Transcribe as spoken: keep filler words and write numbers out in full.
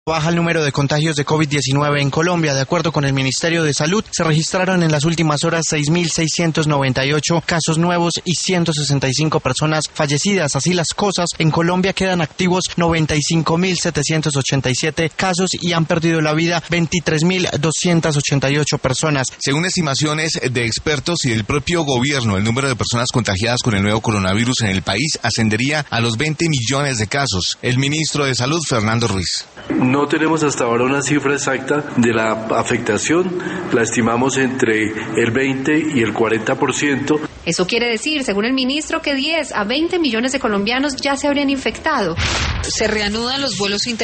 Baja el número de contagios de COVID diecinueve en Colombia. De acuerdo con el Ministerio de Salud, se registraron en las últimas horas seis mil seiscientos noventa y ocho casos nuevos y ciento sesenta y cinco personas fallecidas. Así las cosas, en Colombia quedan activos noventa y cinco mil setecientos ochenta y siete casos y han perdido la vida veintitrés mil doscientos ochenta y ocho personas. Según estimaciones de expertos y del propio gobierno, el número de personas contagiadas con el nuevo coronavirus en el país ascendería a los veinte millones de casos. El ministro de Salud, Fernando Ruiz. No tenemos hasta ahora una cifra exacta de la afectación, la estimamos entre el veinte y el cuarenta por ciento. Eso quiere decir, según el ministro, que diez a veinte millones de colombianos ya se habrían infectado. Se reanudan los vuelos internacionales.